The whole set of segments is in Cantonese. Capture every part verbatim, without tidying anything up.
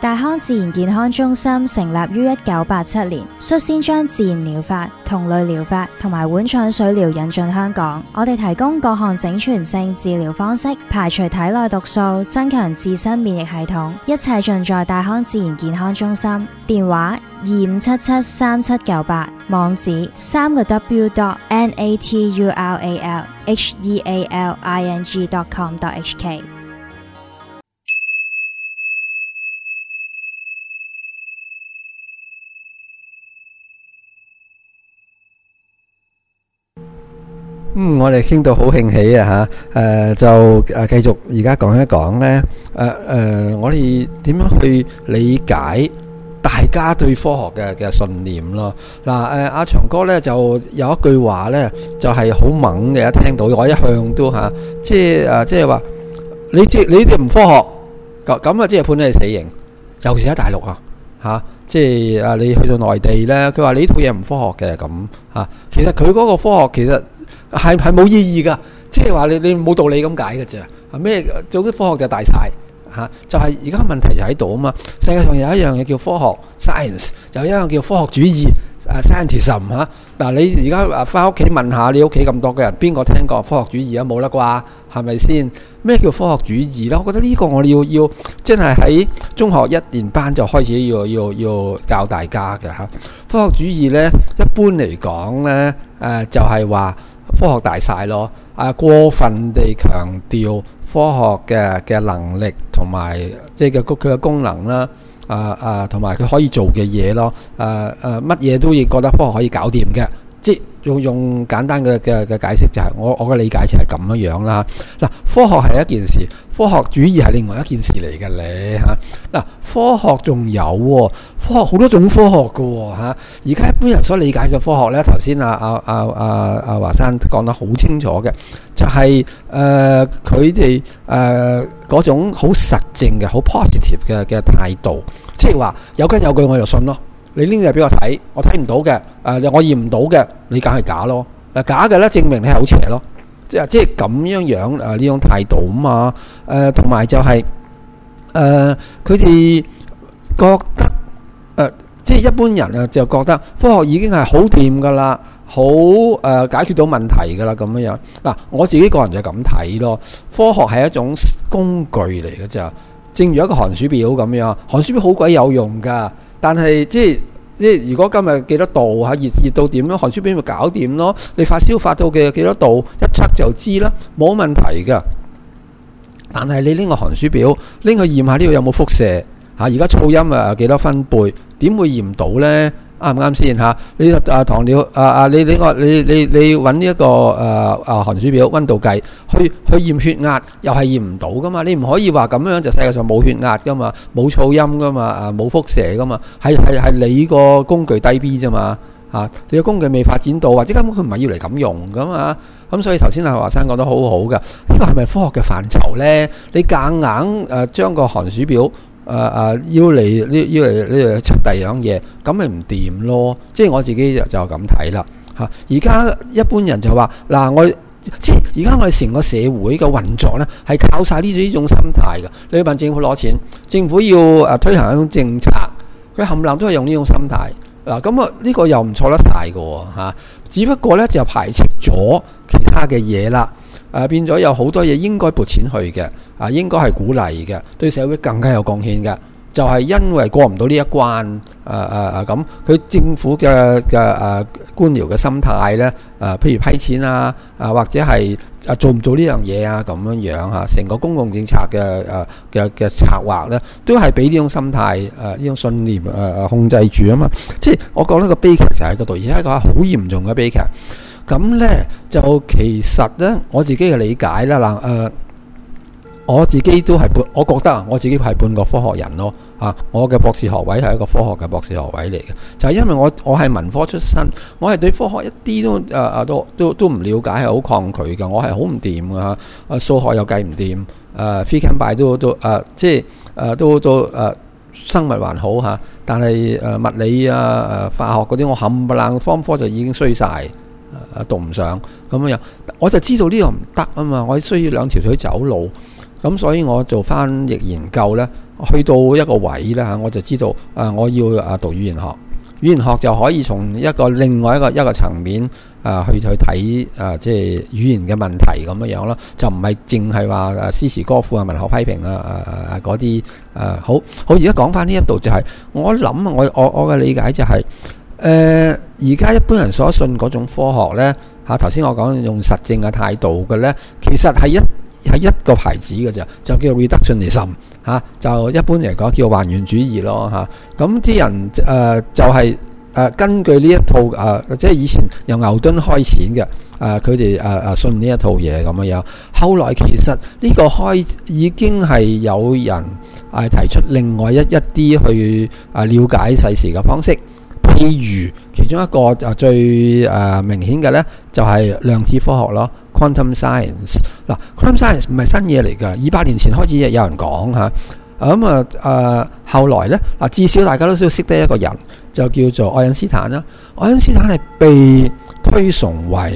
大康自然健康中心成立於一九八七年，率先將自然療法、同類療法同埋碗腸水療引進香港。我哋提供各項整全性治療方式，排除體內毒素，增強自身免疫系統，一切盡在大康自然健康中心。電話二五七七三七九八，網址三個 w dot natural healing dot com dot h k。 嗯，我哋傾到好興起啊吓，誒就誒繼續而家講一講呢，誒誒，我哋點樣去理解大家對科學嘅嘅信念咯？嗱，誒阿長哥呢就有一句話呢，就係好猛嘅，一聽到我一向都吓，即係誒即係話你即你哋唔科學，咁咁啊即係判你死刑，尤其是喺大陸啊吓。即係啊！你去到內地咧，佢話你呢套嘢唔科學嘅咁嚇。其實佢嗰個科學其實係係冇意義噶，即係話你你冇道理咁解嘅啫。啊咩？總之科學就大晒嚇，就係而家問題就喺度啊嘛。世界上有一樣嘢叫科學 science， 有一樣叫科學主義啊 scientism 嚇。嗱你而家啊翻屋企問下你屋企咁多嘅人，邊個聽過科學主義啊？冇啦啩，係咪先？咩叫科學主義咧？我覺得呢個我哋要要真係喺中學一年班就開始要要要教大家嘅嚇。科學主義呢，一般嚟講呢，誒、呃、就係、是、話科學大晒咯，啊過分地強調科學嘅嘅能力同埋即係嘅佢嘅功能啦，啊啊同埋佢可以做嘅嘢咯，誒誒乜嘢都亦覺得科學可以搞掂嘅。即用用簡單嘅嘅嘅解釋就係、是、我我嘅理解就係咁樣樣啦。嗱，科學係一件事，科學主義係另外一件事嚟嘅咧嚇。嗱，科學仲有喎，科學好多種科學嘅喎嚇。而家一般人所理解嘅科學咧，頭先阿阿阿阿阿華山講得好清楚嘅，就係誒佢哋誒嗰種好實證嘅、好 positive 嘅嘅態度，即係話有根有據我就信咯。你拎嘢俾我睇，我睇唔到嘅，誒、呃、我驗唔到嘅，你梗係假咯。嗱假嘅咧，證明你係好邪咯。即係即係咁樣樣誒呢種態度啊嘛。誒同埋就係誒佢哋覺得誒、呃，即係一般人啊就覺得科學已經係好掂噶啦，好誒、呃、解決到問題噶啦咁樣樣。嗱我自己個人就咁睇咯，科學係一種工具嚟嘅咋。正如一個寒暑表咁樣，寒暑表好鬼有用㗎。但係即係即係，如果今日幾多度嚇，熱熱到點樣，寒暑表咪搞掂咯。你發燒發到嘅幾多度，一測就知啦，冇問題㗎。但係你拎個寒暑表拎去驗下呢度有冇輻射嚇，而家噪音啊幾多分貝，點會驗到呢？啱唔啱先嚇？你啊糖尿啊啊你你個你你你揾呢一個誒啊寒暑表溫度計去去驗血壓，又係驗唔到噶嘛？你唔可以話咁樣就世界上冇血壓噶嘛，冇噪音噶嘛，啊冇輻射噶嘛？係係係你個工具低 B 啫嘛嚇，你個工具未發展到，或者根本佢唔係要嚟咁用噶嘛。咁所以頭先阿華生講得好好噶，呢個係咪科學嘅範疇咧？你夾硬誒將個寒暑表誒誒要嚟呢要嚟呢出第二樣嘢，咁咪唔掂咯。即係我自己就就咁睇啦嚇。而家一般人就話嗱，我即係而家我哋成個社會嘅運作咧，係靠晒呢種呢種心態嘅。你要問政府攞錢，政府要誒推行一種政策，佢冚唪唥都係用呢種心態嗱。咁啊呢個又唔錯得晒嘅喎嚇。只不過咧就排斥咗其他嘅嘢啦。誒變咗有好多嘢應該撥錢去嘅，啊應該係鼓勵嘅，對社會更加有貢獻嘅，就係、是、因為過唔到呢一關，誒誒誒咁，佢政府嘅嘅誒官僚嘅心態咧，誒、呃、譬如批錢啊，啊或者係啊做唔做呢樣嘢啊咁樣樣嚇，成個公共政策嘅誒嘅嘅策劃咧，都係俾呢種心態誒呢、呃、種信念誒誒、呃、控制住啊嘛，即係我覺得個悲劇就喺嗰度，而且係一個好嚴重嘅悲劇。咁呢，就其實呢，我自己嘅理解啦嗱，誒、呃，我自己都係半，我覺得我自己係半個科學人咯，啊，我嘅博士學位係一個科學嘅博士學位嚟嘅，就係、是、因為我我係文科出身，我係對科學一啲都誒誒、呃、都都都唔了解，係好抗拒嘅，我係好唔掂嘅嚇，誒數學又計唔掂，誒 phy chem bio 都都誒、呃、即係誒、呃、都都誒、呃、生物還好嚇，但係誒、呃、物理啊誒化學嗰啲我冚唪唥方科就已經衰晒。誒讀唔上咁樣，我就知道呢個唔得啊嘛，我需要兩條腿走路，咁所以我做翻譯研究呢， 去到一個位咧嚇，我就知道誒、呃、我要啊讀語言學，語言學就可以從一個另外一個一個層面啊、呃、去去睇啊即係語言嘅問題咁樣樣咯，就唔係淨係話誒詩詞歌賦啊文學批評啊啊嗰啲誒好好而家講翻呢一度就係、是、我諗我我我嘅理解就係誒而家一般人所信嗰種科學咧嚇，頭先我講用實證嘅態度嘅咧，其實係一係一個牌子嘅啫，就叫 reductionism 嚇、啊，就一般嚟講叫還原主義咯嚇。咁、啊、啲人誒、呃、就係、是、誒、呃、根據呢一套誒、呃，即係以前由牛頓開始嘅誒，佢哋誒誒信呢一套嘢咁樣樣。後來其實呢個開已經係有人誒、呃、提出另外一一啲去誒了解世事嘅方式，譬如其中一個誒最誒、呃、明顯嘅咧，就係、是、量子科學咯。Quantum science 嗱 ，quantum science 唔係新嘢嚟㗎，二百年前開始有人講嚇，咁啊誒後來咧嗱，至少大家都需要識得一個人，就叫做愛因斯坦啦。愛因斯坦係被推崇為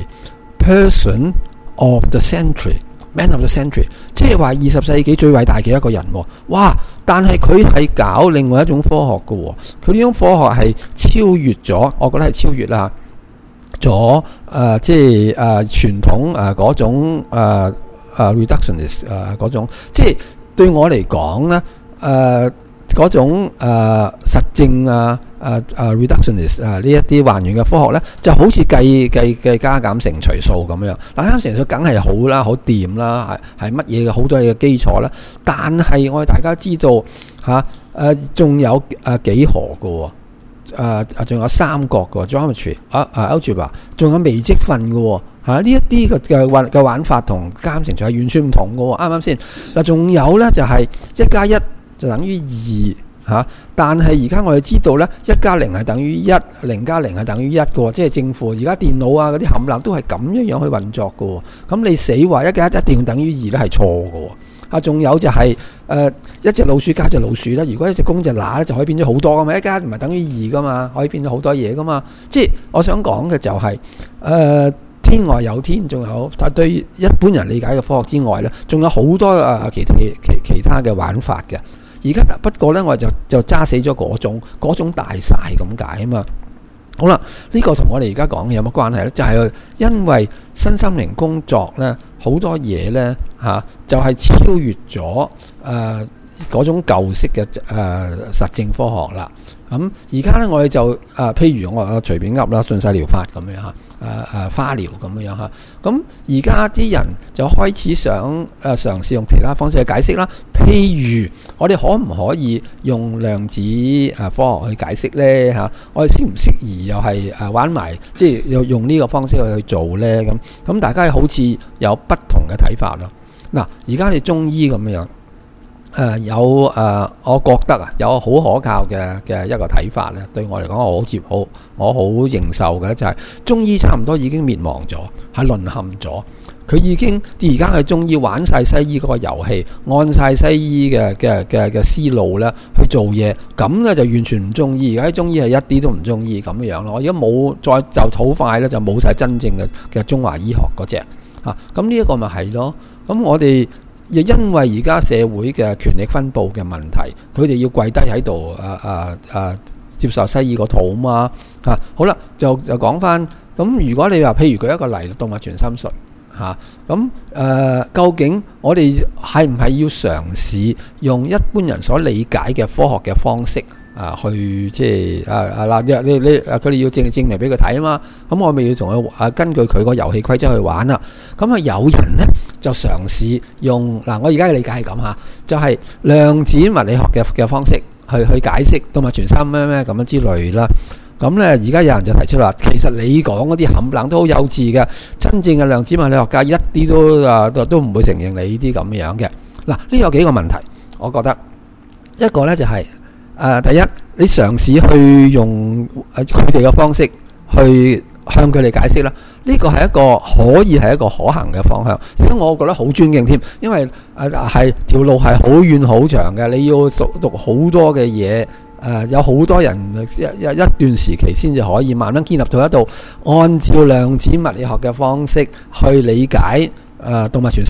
person of the century，man of the century， 即係話二十世紀最偉大嘅一個人喎。哇！但係佢係搞另外一種科學嘅喎，佢呢種科學係超越咗，我覺得係超越啦。咗誒、呃，即係誒、呃、傳統誒嗰、呃、種誒誒、呃呃、reductionist 誒、呃、嗰種，即係對我嚟講咧誒嗰種誒、呃、實證啊誒誒 reductionist 啊呢一啲還原嘅科學咧，就好似計計計加減乘除數咁樣。嗱，加減乘除數梗係好啦，好掂啦，係係乜嘢嘅好多嘢嘅基礎啦。但係我哋大家知道嚇誒，仲、呃、有誒、呃、幾何嘅喎。誒誒，仲有三角嘅 geometry 啊啊 algebra， 仲有微積分嘅嚇，呢一啲嘅嘅玩嘅玩法同加減乘除係完全唔同嘅喎，啱啱先？嗱，仲有咧就係一加一就等於二嚇，但係而家我哋知道咧，一加零係等於一，零加零係等於一嘅喎，即係正負。而家電腦啊嗰啲冚唪唥都係咁樣樣去運作嘅喎，咁你死話一加一一定等於二咧係錯嘅喎。啊，仲有就係、是、誒、呃、一隻老鼠加隻老鼠啦。如果一隻公隻乸咧，就可以變咗好多噶嘛。一加唔係等於二噶嘛，可以變咗好多嘢噶嘛。即係我想講嘅就係、是、誒、呃、天外有天，仲有但對一般人理解嘅科學之外咧，仲有好多啊其其其其他嘅玩法嘅。而家不過咧，我就就揸死咗嗰種嗰種大晒咁解啊嘛。好啦，呢、這個同我哋而家講嘅有乜關係咧？就係、是、因為身心靈工作咧，好多嘢咧嚇，就係、是、超越咗誒嗰種舊式嘅誒、呃、實證科學啦。咁而家咧，我哋就誒、呃，譬如我我隨便噏啦，順勢療法咁樣嚇，誒、呃、誒花療咁樣嚇。咁而家啲人就開始想誒、呃、嘗試用其他方式去解釋啦。譬如我哋可唔可以用量子誒科學去解釋咧嚇？我哋適唔適宜又係誒玩埋，即係又用呢個方式去去做咧咁？咁大家好似有不同嘅睇法咯。嗱，而家你中醫咁樣。誒、呃、有誒、呃，我覺得啊，有好可靠嘅嘅一個睇法咧。對我嚟講，我好接好，我好認受嘅就係、是、中醫差唔多已經滅亡咗，係淪陷咗。佢已經而家嘅中醫玩晒西醫嗰個遊戲，按晒西醫嘅嘅嘅嘅思路咧去做嘢，咁咧就完全唔中醫。而家啲中醫係一啲都唔中醫咁樣咯。我而家冇再就好快咧就冇晒真正嘅嘅中華醫學嗰隻嚇。咁呢一個咪係咯。咁我哋。亦因為而家社會嘅權力分佈嘅問題，佢哋要跪低喺度啊啊啊接受西醫個套嘛嚇、啊。好啦，就就講翻咁。如果你話譬如舉一個例，動物傳心術嚇，咁、啊、誒、啊、究竟我哋係唔係要嘗試用一般人所理解嘅科學嘅方式啊去即係啊啊嗱你你佢哋要證證明俾佢睇啊嘛。咁我咪要同佢啊根據佢個遊戲規則去玩啦。咁啊有人咧。就嘗試用嗱，我而家嘅理解係咁嚇，就係、是、量子物理學嘅嘅方式去去解釋動物傳心咩咩咁樣之類啦。咁咧而家有人就提出話，其實你講嗰啲冚唪唥都好幼稚嘅，真正嘅量子物理學家一啲都啊都都唔會承認你呢啲咁樣嘅。嗱，呢有幾個問題，我覺得一個咧就係、是、誒、呃、第一，你嘗試去用誒佢哋嘅方式去向佢哋解釋啦。呢個係一個可以係一個可行嘅方向，而且我覺得好尊敬添，因為誒係條路係好遠好長嘅，你要讀讀好多嘅嘢，誒、呃、有好多人一一一段時期先至可以慢慢建立到一度，按照量子物理學嘅方式去理解誒、呃、動物傳心。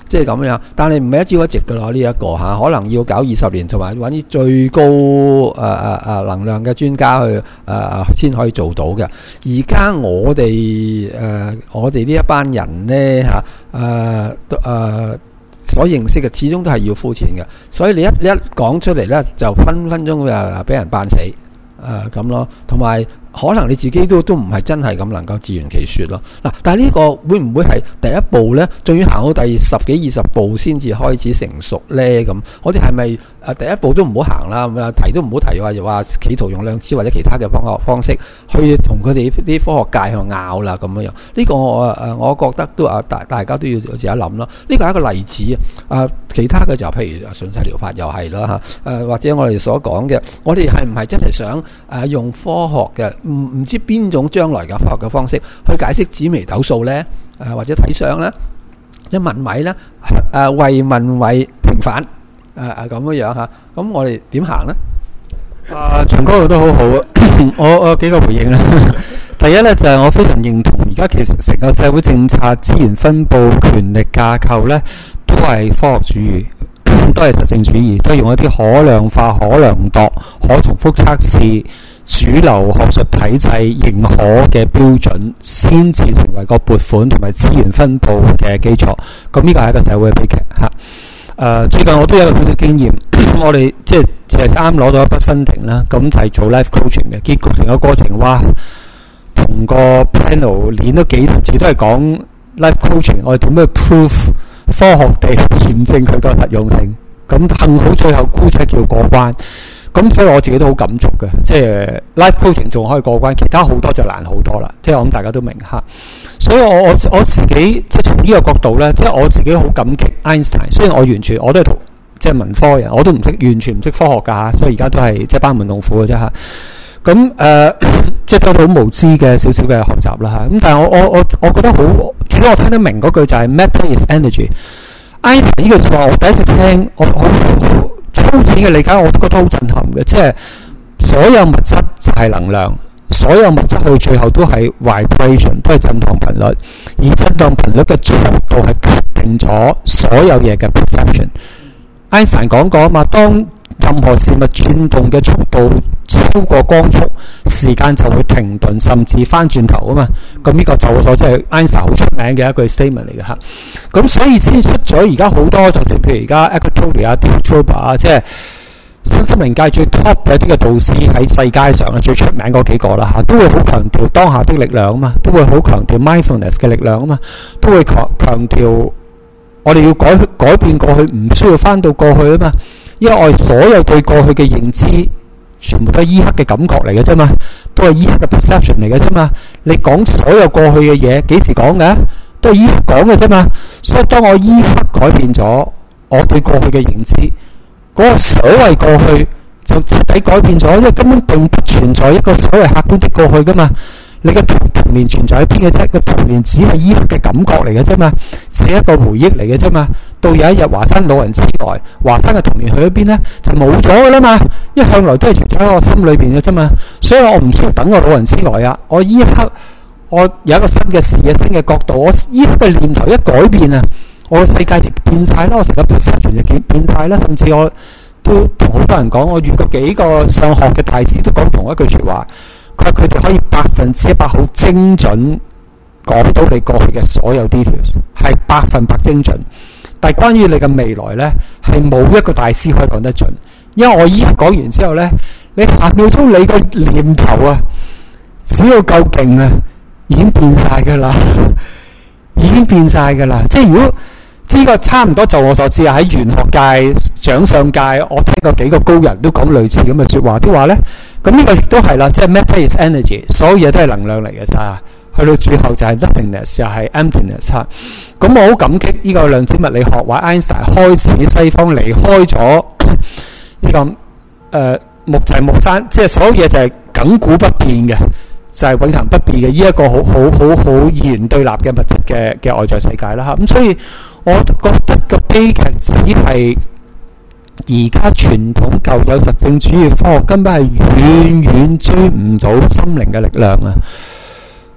即係咁樣。但係唔係一朝一夕噶咯，呢、這、一個嚇，可能要搞二十年，同埋揾啲最高誒誒誒能量嘅專家去誒先、呃、可以做到嘅。而家我哋誒、呃、我哋呢一班人呢，嚇誒誒所認識嘅，始終都係要膚淺嘅，所以你一你一講出嚟呢，就分分鐘誒俾人扮死誒咁、呃、咯，同埋。可能你自己都都唔係真係咁能夠自圓其說咯。嗱，但係呢個會唔會係第一步呢？仲要行到第十幾二十步先至開始成熟呢？咁我哋係咪誒第一步都唔好行啦？咁啊提都唔好提話，又話企圖用量子或者其他嘅方學方式去同佢哋啲科學界去拗啦咁樣樣。呢個我誒我覺得都啊大大家都要自己諗咯。呢個係一個例子啊。其他嘅就譬如順勢療法又係啦嚇。誒或者我哋所講嘅，我哋係唔係真係想誒用科學嘅？唔唔知邊種將來嘅科學嘅方式去解釋紫微斗數呢？誒、呃、或者睇相呢？即問位呢？誒、呃、為問位平反誒誒咁樣樣嚇。咁我哋點行呢？ 啊，長哥都好好啊！我我有幾個回應啦。第一呢，就係、是、我非常認同，而家其實成個社會政策、資源分佈、權力架構呢，都係科學主義，都係實證主義，都係用一啲可量化、可量度、可重複測試。主流學術體制認可嘅標準，先至成為個撥款同埋資源分佈嘅基礎。咁呢個係一個社會嘅悲劇嚇。誒、呃，最近我都有一個少少經驗，我哋即係就係啱攞到一筆funding啦，咁就係做 life coaching 嘅。結局成個過程，哇，同個 panel 練咗幾次都係講 life coaching，我哋點樣 prove 科學地驗證佢個實用性。咁幸好最後姑且叫過關。咁所以我自己都好感觸嘅，即係 life coaching 仲可以過關，其他好多就難好多啦。即係我諗大家都明嚇，所以我我我自己即係從呢個角度咧，即係我自己好感激 Einstein。雖然我完全我都係讀即係文科人，我都唔識完全唔識科學㗎嚇，所以而家都係即係班門弄斧嘅啫嚇。咁誒、呃，即係都好無知嘅少少嘅學習啦嚇。咁但係我我我我覺得好，至少我聽得明嗰句就係 matter is energy。Einstein 呢句説話我第一次聽，我我我。粗淺嘅理解我都覺得好震撼嘅，即係所有物質就係能量，所有物質去最後都係 vibration， 都係震盪頻率，而震盪頻率嘅速度係決定咗所有嘢嘅 perception。Einstein 講過啊嘛，當任何事物轉動嘅速度超過光速，時間就會停頓，甚至翻轉頭啊嘛。咁呢個就我所知係 Einstein 好出名嘅一句 statement 嚟嘅嚇。咁所以先出咗而家好多，就譬如而家 Eckhart Tolle 啊、Deepak Chopra 啊，即係身心靈界最 top 嘅一啲嘅導師喺世界上啊，最出名嗰幾個啦嚇，都會好強調當下的力量啊嘛，都會好強調 mindfulness 嘅力量啊嘛，都會強強調我哋要改改變過去，唔需要翻到過去啊嘛。因為我哋所有對過去嘅認知，全部都係依刻嘅感覺嚟嘅啫嘛，都係依刻嘅 perception 嚟嘅啫嘛。你講所有過去嘅嘢，幾時講嘅？都係依刻講嘅啫嘛。所以當我依刻改變咗我對過去嘅認知，嗰個所謂過去就徹底改變咗，因為根本並不存在一個所謂客觀的過去噶嘛。你嘅童童年存在喺邊嘅啫？個童年只係依刻嘅感覺嚟嘅啫嘛，只係一個回憶嚟嘅啫嘛。到有一日華山老人痴呆，華山嘅童年去咗邊呢？就冇咗噶啦嘛。一向來都係存在喺我心裏邊嘅啫嘛。所以我唔需要等個老人痴呆啊！我依刻我有一個新嘅視野、新嘅角度，我依刻嘅念頭一改變啊，我嘅世界就變晒啦，我成個 perception 就變變晒啦。甚至我都同好多人講，我遇過幾個上學嘅大師都講同一句説話。佢話佢哋可以百分之一百好精準講到你過去嘅所有 details， 係百分百精準。但係關於你嘅未來呢，係冇一個大師可以講得準。因為我依家講完之後呢，你下秒鐘你個念頭啊，只要夠勁啊，已經變晒㗎啦，已經變晒㗎啦。即係如果呢個差唔多就我所知啊，喺玄學界、掌相界，我聽過幾個高人都講類似咁嘅説話，都話呢。咁呢個亦都係啦，即係 matter is energy， 所有嘢都係能量嚟嘅咋，去到最後就係 nothingness， 就係 emptiness 嚇。咁我好感激呢個量子物理學或 Einstein 開始西方離開咗呢、這個誒、呃、木就係木山，即係所有嘢就係亙古不變嘅，就係、是、永恆不變嘅，呢一個好好好好二元對立嘅物質嘅嘅外在世界啦嚇。咁所以我覺得個悲劇只係。而家傳統舊有實證主義科學根本係遠遠追唔到心靈嘅力量啊！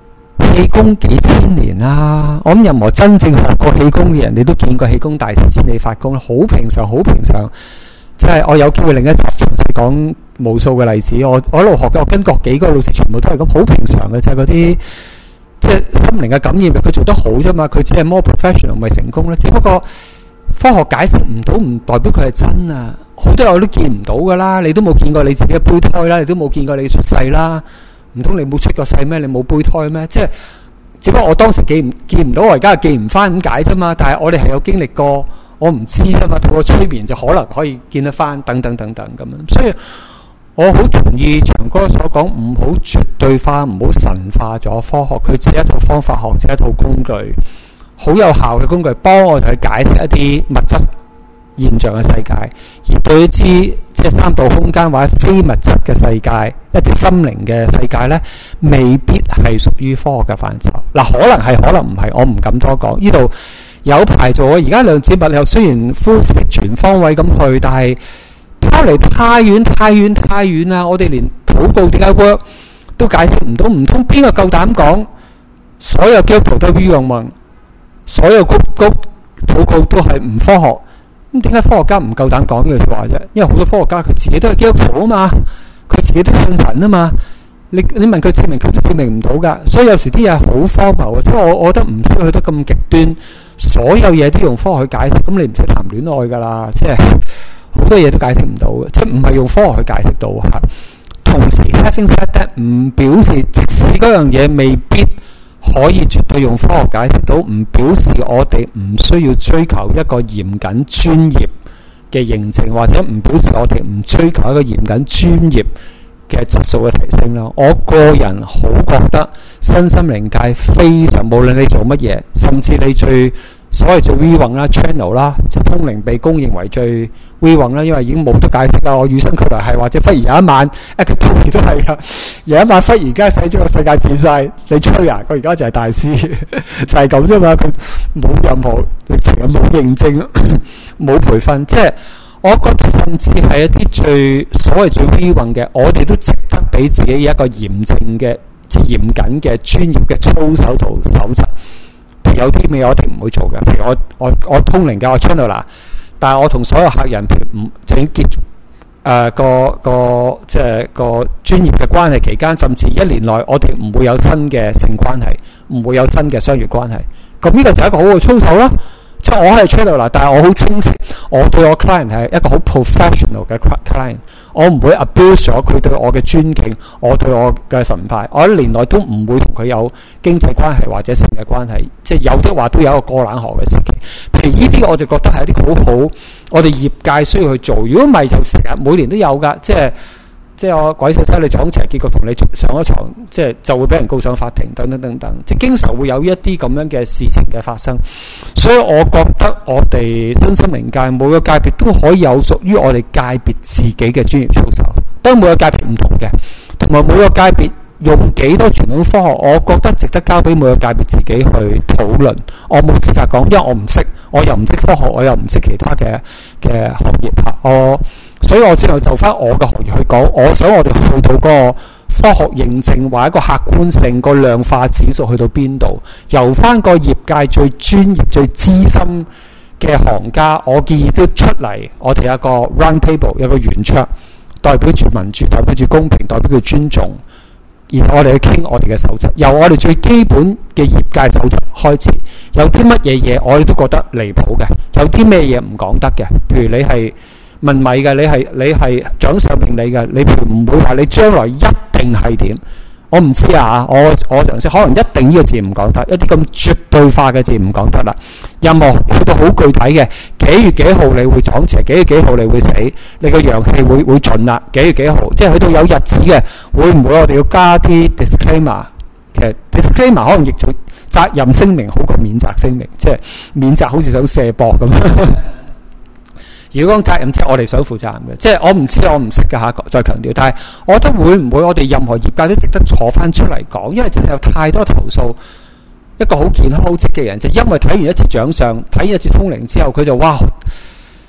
氣功幾千年啦，我諗任何真正學過氣功嘅人，你都見過氣功大師千里發功，好平常，好平常。即係我有機會另一集詳細講無數嘅例子。我我一路學嘅，我跟過幾個老師，全部都係咁好平常嘅，就係嗰啲即係心靈嘅感染力，佢做得好啫嘛。佢只係 more professional 咪成功咧。只不過科學解釋唔到，唔代表佢係真啊。好多我都見唔到噶啦，你都冇見過你自己嘅胚胎啦，你都冇見過你出世啦。唔通你冇出過世咩？你冇胚胎咩？即係只不過我當時記唔見唔到，我而家記唔翻咁解啫嘛。但係我哋係有經歷過。我唔知啊嘛，透過催眠就可能可以見得翻，等等等等咁樣。所以我好同意長哥所講，唔好絕對化，唔好神化咗科學。佢只係一套方法學，只係一套工具，好有效嘅工具，幫我哋去解釋一啲物質現象嘅世界。而對於之即係三度空間或者非物質嘅世界，一啲心靈嘅世界呢，未必係屬於科學嘅範疇。嗱，可能係，可能唔係，我唔敢多講。呢度有排做，而家量子物理學雖然 full speed 全方位咁去，但係拋離太遠太遠太遠啦！我哋連禱告點解 work 都解釋唔到，唔通邊個夠膽講所有基督徒都係 V 夢，所有谷谷禱告都係唔科學？咁點解科學家唔夠膽講呢句話啫？因為好多科學家佢自己都係基督徒啊嘛，佢自己都信神啊嘛。你你問佢證明，佢都證明唔到噶。所以有時啲嘢好荒謬，所以我我覺得唔需要去得咁極端。所有嘢都用科學去解釋，咁你唔使談戀愛噶啦，即係好多嘢都解釋唔到嘅，即係唔係用科學去解釋到吓。同時 having said that 唔表示即使嗰樣嘢未必可以絕對用科學解釋到，唔表示我哋唔需要追求一個嚴謹專業嘅認證，或者唔表示我哋唔追求一個嚴謹專業嘅質素嘅提升啦。我個人好覺得身心靈界非常，無論你做乜嘢，甚至你最所謂最 V 運啦 channel 啦，即係通靈被公認為最 V 運啦，因為已經冇得解釋啦。我與生俱來係，或者忽然有一晚 Akatumi 都係噶，有一晚忽然間使咗個世界變晒，你吹啊！佢而家就係大師，就係咁啫嘛。佢冇任何歷程，冇認證，冇培訓，即係。我覺得甚至係一啲最所謂最 V 運嘅，我哋都值得俾自己一個嚴正嘅、即係嚴謹嘅專業嘅操守圖守則。譬如有啲咩我哋唔會做嘅，譬如我我我通靈嘅我 channel 啦，但係我同所有客人譬如唔整結誒、呃、個個即係個專業嘅關係期間，甚至一年內我哋唔會有新嘅性關係，唔會有新嘅商業關係。咁呢個就係一個好嘅操守啦。即係我係 channel 啦，但係我好清晰，我對我 client 係一個好 professional 嘅 client， 我唔會 abuse 咗佢對我嘅尊敬，我對我嘅神派，我一年內都唔會同佢有經濟關係或者性嘅關係，即係有的話都有一個過冷河嘅時期。譬如呢啲我就覺得係一啲好好，我哋業界需要去做。如果唔係就成日每年都有㗎，即係。即係我鬼死仔，你撞邪，結果同你上咗床，即係就會俾人告上法庭，等等等等，即係經常會有一啲咁樣嘅事情嘅發生。所以我覺得我哋身心靈界每個界別都可以有屬於我哋界別自己嘅專業操守，當然每個界別唔同嘅，同埋每個界別用幾多傳統科學，我覺得值得交俾每個界別自己去討論。我冇資格講，因為我唔識，我又唔識科學，我又唔識其他嘅嘅行業嚇，我。所以我只能就翻我嘅行業去講，我想我哋去到嗰個科學認證或者一個客觀性個量化指數去到邊度，由翻個業界最專業最資深嘅行家，我建議都出嚟，我哋有一個 round table， 有一個圓桌，代表住民主，代表住公平，代表住尊重，然後我哋去傾我哋嘅守則，由我哋最基本嘅業界守則開始，有啲乜嘢嘢我哋都覺得離譜嘅，有啲咩嘢唔講得嘅，譬如你係問米嘅，你係你係掌上命理嘅，你譬如唔會話你將來一定係點，我唔知啊，我我常識可能一定呢個字唔講得，一啲咁絕對化嘅字唔講得啦。任何去到好具體嘅，幾月幾號你會撞邪，幾月幾號你會死，你個陽氣會會盡啦，幾月幾號，即係去到有日子嘅，會唔會我哋要加啲 disclaimer？ 其實 disclaimer 可能譯做責任聲明好過免責聲明，即係免責好似想卸膊咁。如果講責任，即係我哋想負責任嘅，即係我唔知，我唔識㗎嚇，再強調。但係我覺得會唔會我哋任何業界都值得坐翻出嚟講，因為真係有太多投訴。一個好健康好積極嘅人，就因為睇完一次掌相，睇完一次通靈之後，佢就哇，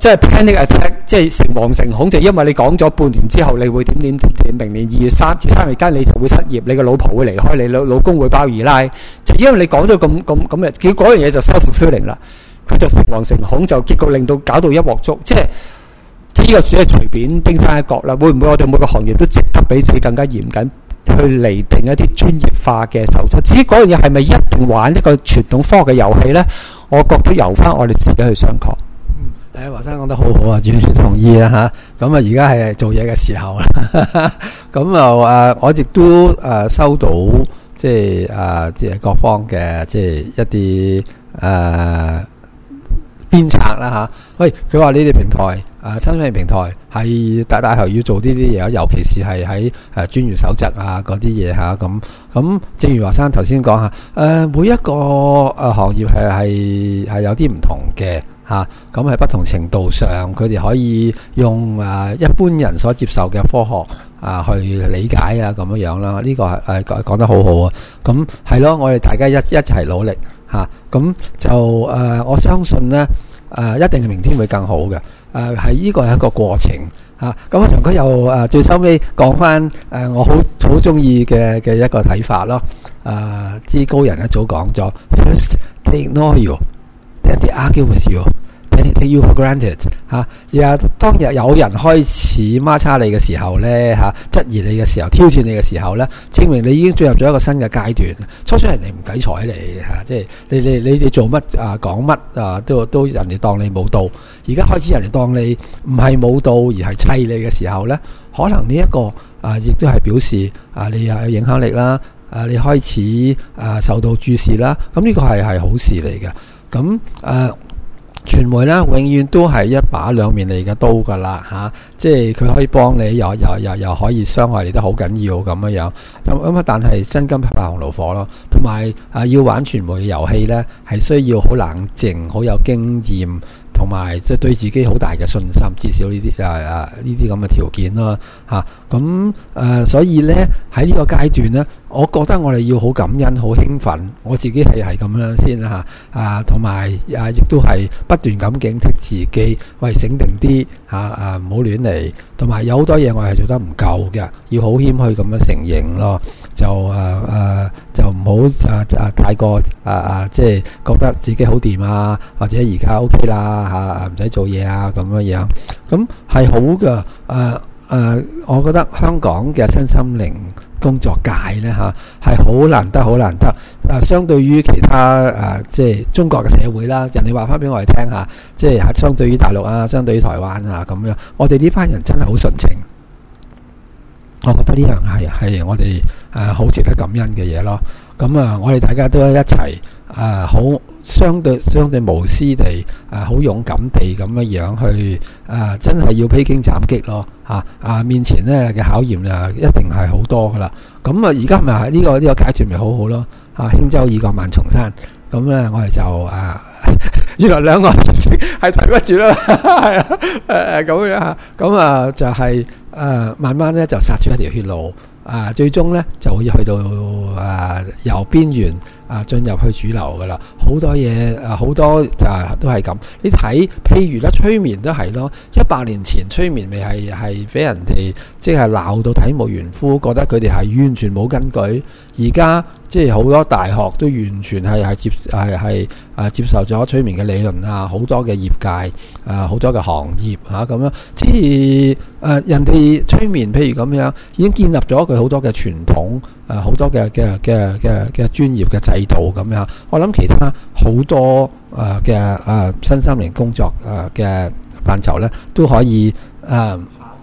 即係 panic attack， 即係誠惶誠恐，就因為你講咗半年之後你會點點點點，明年二月三至三月間你就會失業，你個老婆會離開你，老老公會包二奶，就因為你講咗咁咁咁嘅，結果嗰樣嘢就 self-fulfilling 啦，佢就誠惶誠恐，就結局令到搞到一鑊粥，即係即係呢個只係隨便冰山一角啦。會唔會我哋每個行業都值得比自己更加嚴謹去釐定一啲專業化嘅守則？至於嗰樣嘢係咪一定玩一個傳統科學嘅遊戲呢？我覺得由翻我哋自己去商榷。 誒，華生講得好好啊，完全同意啊嚇。咁啊，而家係做嘢嘅時候啦。咁又誒，我亦都誒收到即係誒即係各方嘅即係一啲誒鞭策啦嚇。喂，佢話你哋平台誒新商業平台係帶帶頭要做呢啲嘢，尤其是係喺誒專業守則啊嗰啲嘢嚇。咁咁，正如華生頭先講嚇，誒每一個誒行業係係係有啲唔同嘅。嚇，咁喺不同程度上，佢哋可以用誒一般人所接受嘅科學啊去理解啊咁樣樣啦。呢個係誒講得好好啊。咁係咯，我哋大家一一齊努力嚇。咁就誒，我相信咧誒，一定係明天會更好嘅。誒係呢個係一個過程嚇。咁啊，長哥又誒最收尾講翻誒，我好好中意嘅嘅一個睇法咯。誒啲高人一早講咗 ，First they ignore you。Then they argue with you, then they take you for granted 嚇。而當日有人開始孖叉你嘅時候咧嚇，質疑你嘅時候，挑戰你嘅時候咧，證明你已經進入咗一個新嘅階段。初初人哋唔計睬你嚇，即係你你你哋做乜啊講乜啊都都人哋當你冇到。而家開始人哋當你唔係冇到而係砌你嘅時候咧，可能呢一個啊亦都係表示啊你有影響力啦，啊你開始啊受到注視啦。咁呢個係係好事嚟嘅。咁誒、呃，傳媒咧永遠都係一把兩面嚟嘅刀噶啦嚇，即係佢可以幫你，又又又又可以傷害你得好緊要咁樣樣。咁咁啊，但係真金不怕紅爐火咯。同埋啊，要玩傳媒嘅遊戲咧，係需要好冷靜、好有經驗，同埋即係對自己好大嘅信心。至少呢啲啊啊呢啲咁嘅條件咯嚇。咁、啊、誒，所以咧喺呢個階段咧，我覺得我哋要好感恩、好興奮。我自己係係咁樣先啦嚇啊，同埋啊，亦都係不斷咁警惕自己，喂醒定啲嚇啊，唔好亂嚟。同埋有好多嘢我係做得唔夠嘅，要好謙虛咁樣承認咯。就誒誒、啊，就唔好誒誒太過誒誒，即係覺得自己好掂啊，或者而家 OK 啦嚇，唔使做嘢啊咁樣樣。咁係好嘅誒。啊誒、呃，我覺得香港嘅身心靈工作界咧嚇係好難得，好難得。誒、呃，相對於其他誒、呃，即係中國嘅社會啦，人哋話翻俾我哋聽下，即係係相對於大陸啊，相對於台灣啊咁樣，我哋呢班人真係好純情。我覺得呢樣係係我哋誒好值得感恩嘅嘢咯。咁啊、呃，我哋大家都一齊誒好相對相對無私地誒好、呃、勇敢地咁樣樣去誒、呃，真係要披荊斬棘咯嚇啊！面前咧嘅考驗啊，一定係好多噶啦。咁啊，而家咪喺呢個呢、呢個階段咪好好咯嚇，輕舟已過萬重山。咁咧，我哋就啊，原來兩個係提不住啦，係啊誒咁樣嚇。咁啊就係、是、誒、呃、慢慢咧就殺出一條血路。啊，最終咧就會去到啊由邊緣啊進入去主流噶啦，好多嘢啊好多啊都係咁。你睇譬如咧催眠都係咯，一百年前催眠咪係係俾人哋即係鬧到體無完膚，覺得佢哋係完全冇根據。而家即係好多大學都完全係係接係係啊接受咗催眠嘅理論啊，好多嘅業界啊，好多嘅行業嚇咁樣，即係誒、啊、人哋催眠譬如咁樣已經建立咗佢好多嘅傳統誒，好、啊、多嘅嘅嘅嘅嘅專業嘅制度咁樣。我諗其他好多誒嘅誒身心靈工作誒嘅範疇咧，都可以誒誒、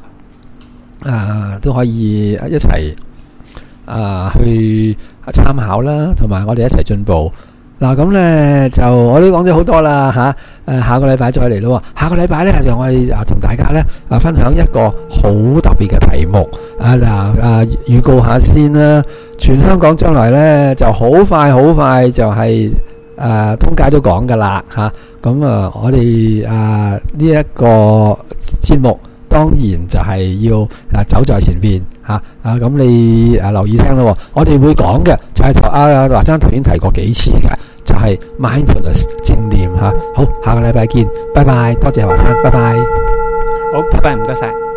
啊、都可以一齊。啊，去參考啦，同埋我哋一齊進步。嗱，咁咧就我都講咗好多啦嚇。誒、啊，下個禮拜再嚟咯。下個禮拜咧就我哋啊同大家咧啊分享一個好特別嘅題目。啊嗱啊，預告下先啦。全香港將來咧就好快好快就係、是、誒、啊、通街都講噶啦嚇。咁啊，我哋啊呢一個節目。當然就係要啊走在前邊嚇啊！咁你啊留意聽咯，我哋會講嘅就係頭啊華生頭先提過幾次嘅， 就係 mindfulness 正念吓。好，下個禮拜見，拜拜，多謝華山，拜拜。 好，拜拜，唔該晒。